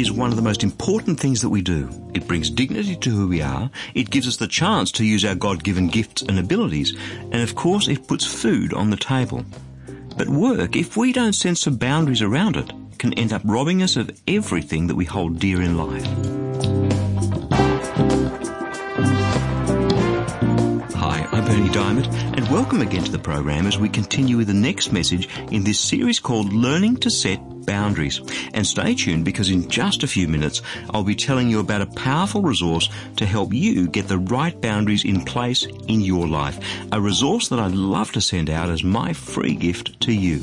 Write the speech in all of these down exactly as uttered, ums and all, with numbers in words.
is one of the most important things that we do. It brings dignity to who we are, it gives us the chance to use our God-given gifts and abilities, and of course it puts food on the table. But work, if we don't set some boundaries around it, can end up robbing us of everything that we hold dear in life. Hi, I'm Berni Dymet, and welcome again to the program as we continue with the next message in this series called Learning to Set Boundaries. And stay tuned, because in just a few minutes I'll be telling you about a powerful resource to help you get the right boundaries in place in your life. A resource that I'd love to send out as my free gift to you.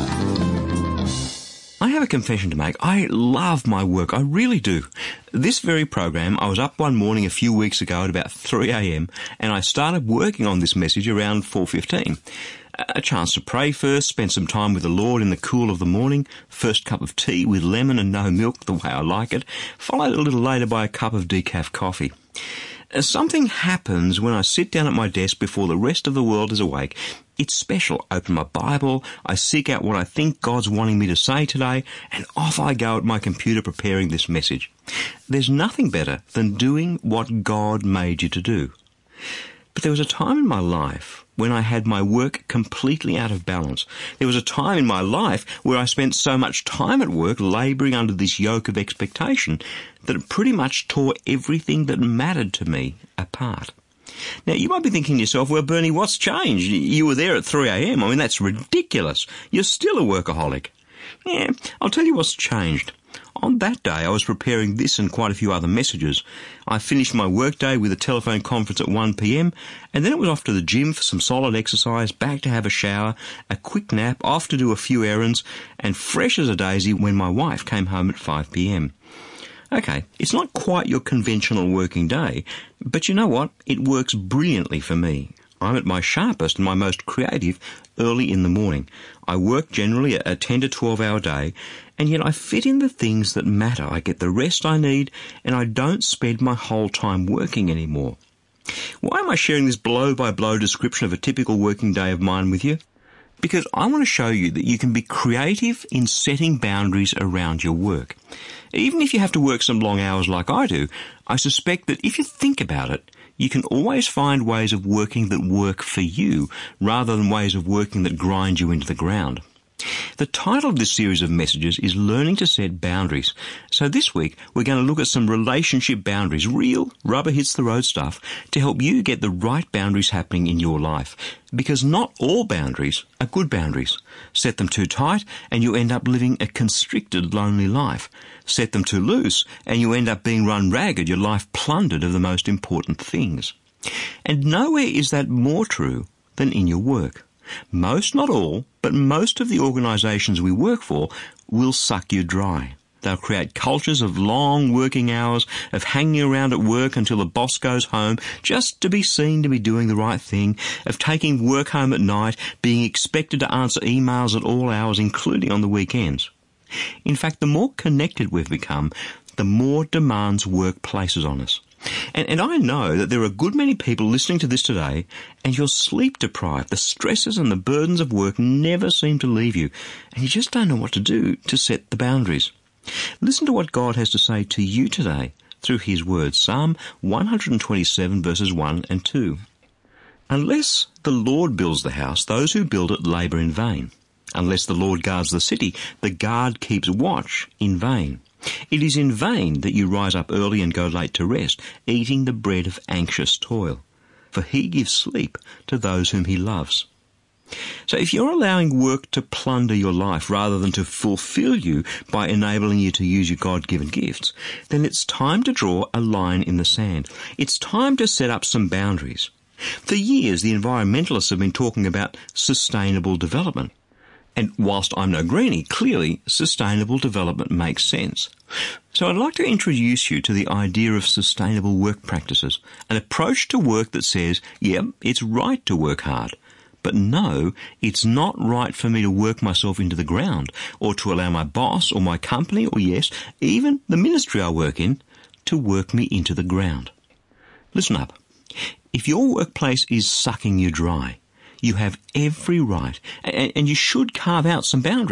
I have a confession to make. I love my work. I really do. This very program, I was up one morning a few weeks ago at about three a.m. and I started working on this message around four fifteen. A chance to pray first, spend some time with the Lord in the cool of the morning, first cup of tea with lemon and no milk, the way I like it, followed a little later by a cup of decaf coffee. Something happens when I sit down at my desk before the rest of the world is awake. It's special. I open my Bible, I seek out what I think God's wanting me to say today, and off I go at my computer preparing this message. There's nothing better than doing what God made you to do. But there was a time in my life when I had my work completely out of balance. There was a time in my life where I spent so much time at work labouring under this yoke of expectation that it pretty much tore everything that mattered to me apart. Now, you might be thinking to yourself, well, Berni, what's changed? You were there at three a.m. I mean, that's ridiculous. You're still a workaholic. Yeah, I'll tell you what's changed. On that day, I was preparing this and quite a few other messages. I finished my workday with a telephone conference at one p.m, and then it was off to the gym for some solid exercise, back to have a shower, a quick nap, off to do a few errands, and fresh as a daisy when my wife came home at five p.m. Okay, it's not quite your conventional working day, but you know what? It works brilliantly for me. I'm at my sharpest and my most creative early in the morning. I work generally a ten to twelve hour day, and yet I fit in the things that matter. I get the rest I need, and I don't spend my whole time working anymore. Why am I sharing this blow-by-blow description of a typical working day of mine with you? Because I want to show you that you can be creative in setting boundaries around your work. Even if you have to work some long hours like I do, I suspect that if you think about it, you can always find ways of working that work for you, rather than ways of working that grind you into the ground. The title of this series of messages is Learning to Set Boundaries. So this week, we're going to look at some relationship boundaries, real rubber-hits-the-road stuff, to help you get the right boundaries happening in your life. Because not all boundaries are good boundaries. Set them too tight, and you end up living a constricted, lonely life. Set them too loose, and you end up being run ragged, your life plundered of the most important things. And nowhere is that more true than in your work. Most, not all, but most of the organisations we work for will suck you dry. They'll create cultures of long working hours, of hanging around at work until the boss goes home, just to be seen to be doing the right thing, of taking work home at night, being expected to answer emails at all hours, including on the weekends. In fact, the more connected we've become, the more demands work places on us. And, and I know that there are a good many people listening to this today, and you're sleep deprived. The stresses and the burdens of work never seem to leave you, and you just don't know what to do to set the boundaries. Listen to what God has to say to you today through his words. Psalm one twenty-seven verses one and two. Unless the Lord builds the house, those who build it labour in vain. Unless the Lord guards the city, the guard keeps watch in vain. It is in vain that you rise up early and go late to rest, eating the bread of anxious toil. For he gives sleep to those whom he loves. So if you're allowing work to plunder your life rather than to fulfill you by enabling you to use your God-given gifts, then it's time to draw a line in the sand. It's time to set up some boundaries. For years, the environmentalists have been talking about sustainable development. And whilst I'm no greenie, clearly sustainable development makes sense. So I'd like to introduce you to the idea of sustainable work practices, an approach to work that says, yeah, it's right to work hard, but no, it's not right for me to work myself into the ground, or to allow my boss or my company, or yes, even the ministry I work in, to work me into the ground. Listen up. If your workplace is sucking you dry, you have every right, and you should carve out some boundaries.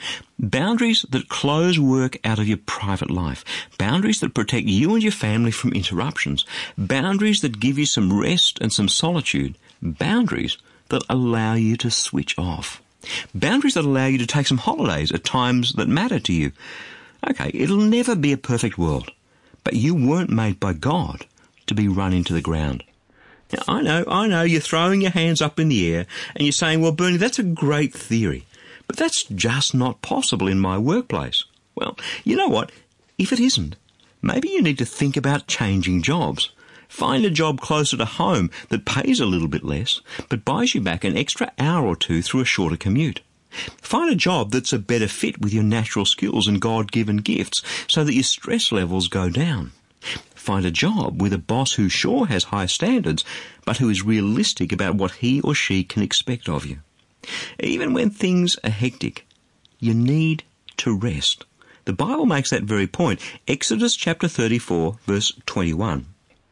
Boundaries that close work out of your private life. Boundaries that protect you and your family from interruptions. Boundaries that give you some rest and some solitude. Boundaries that allow you to switch off. Boundaries that allow you to take some holidays at times that matter to you. Okay, it'll never be a perfect world, but you weren't made by God to be run into the ground. Now, I know, I know, you're throwing your hands up in the air and you're saying, well, Bernie, that's a great theory, but that's just not possible in my workplace. Well, you know what? If it isn't, maybe you need to think about changing jobs. Find a job closer to home that pays a little bit less, but buys you back an extra hour or two through a shorter commute. Find a job that's a better fit with your natural skills and God-given gifts so that your stress levels go down. Find a job with a boss who sure has high standards, but who is realistic about what he or she can expect of you. Even when things are hectic, you need to rest. The Bible makes that very point. Exodus chapter thirty-four, verse twenty-one.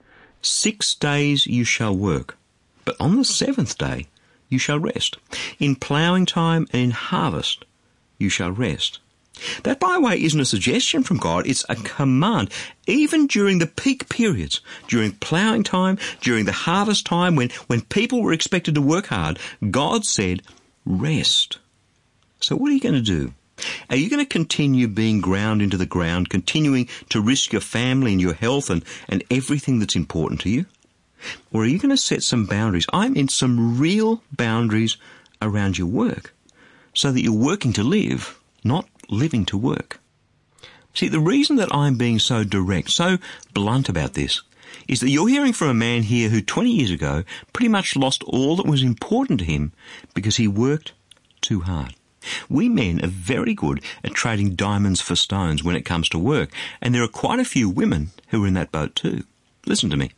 Six days you shall work, but on the seventh day you shall rest. In ploughing time and in harvest you shall rest. That, by the way, isn't a suggestion from God, it's a command. Even during the peak periods, during ploughing time, during the harvest time, when, when people were expected to work hard, God said, rest. So what are you going to do? Are you going to continue being ground into the ground, continuing to risk your family and your health and, and everything that's important to you? Or are you going to set some boundaries? I mean some real boundaries around your work so that you're working to live, not living to work. See, the reason that I'm being so direct, so blunt about this, is that you're hearing from a man here who twenty years ago pretty much lost all that was important to him because he worked too hard. We men are very good at trading diamonds for stones when it comes to work, and there are quite a few women who are in that boat too. Listen to me.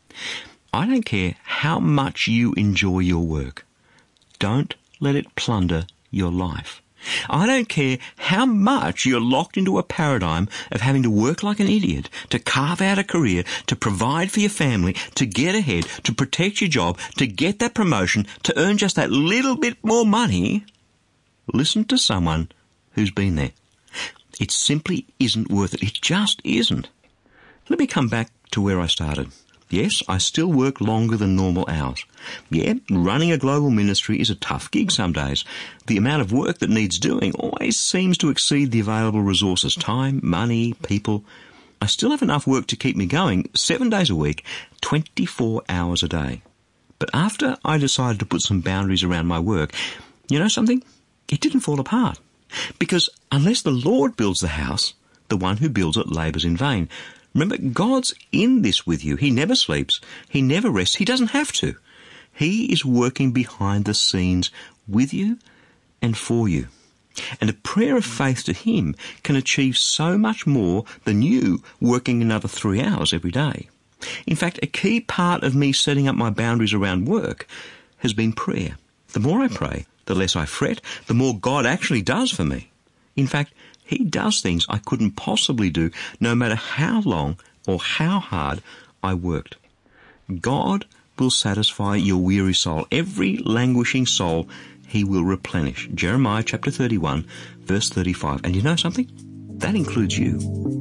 I don't care how much you enjoy your work. Don't let it plunder your life. I don't care how much you're locked into a paradigm of having to work like an idiot, to carve out a career, to provide for your family, to get ahead, to protect your job, to get that promotion, to earn just that little bit more money. Listen to someone who's been there. It simply isn't worth it. It just isn't. Let me come back to where I started. Yes, I still work longer than normal hours. Yeah, running a global ministry is a tough gig some days. The amount of work that needs doing always seems to exceed the available resources, time, money, people. I still have enough work to keep me going seven days a week, twenty-four hours a day. But after I decided to put some boundaries around my work, you know something? It didn't fall apart. Because unless the Lord builds the house, the one who builds it labours in vain. Remember, God's in this with you. He never sleeps. He never rests. He doesn't have to. He is working behind the scenes with you and for you. And a prayer of faith to him can achieve so much more than you working another three hours every day. In fact, a key part of me setting up my boundaries around work has been prayer. The more I pray, the less I fret, the more God actually does for me. In fact, he does things I couldn't possibly do no matter how long or how hard I worked. God will satisfy your weary soul. Every languishing soul he will replenish. Jeremiah chapter thirty-one, verse thirty-five. And you know something? That includes you.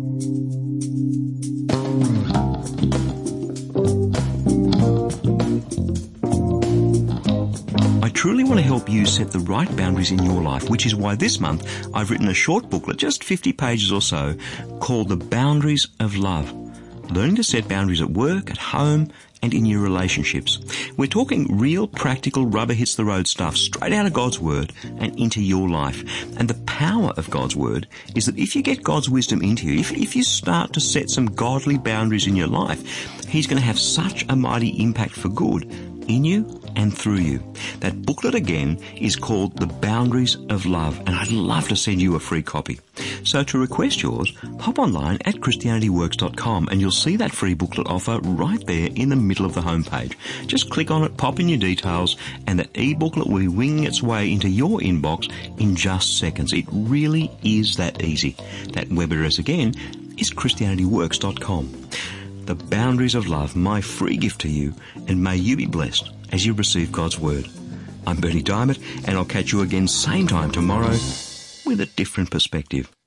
I truly want to help you set the right boundaries in your life, which is why this month I've written a short booklet, just fifty pages or so, called The Boundaries of Love. Learning to set boundaries at work, at home, and in your relationships. We're talking real, practical, rubber-hits-the-road stuff straight out of God's Word and into your life. And the power of God's Word is that if you get God's wisdom into you, if, if you start to set some godly boundaries in your life, He's going to have such a mighty impact for good in you and through you. That booklet again is called The Boundaries of Love, and I'd love to send you a free copy. So to request yours, hop online at Christianity Works dot com and you'll see that free booklet offer right there in the middle of the homepage. Just click on it, pop in your details, and that e-booklet will be winging its way into your inbox in just seconds. It really is that easy. That web address again is Christianity Works dot com. The Boundaries of Love, my free gift to you, and may you be blessed as you receive God's Word. I'm Bernie Diamond, and I'll catch you again same time tomorrow with a different perspective.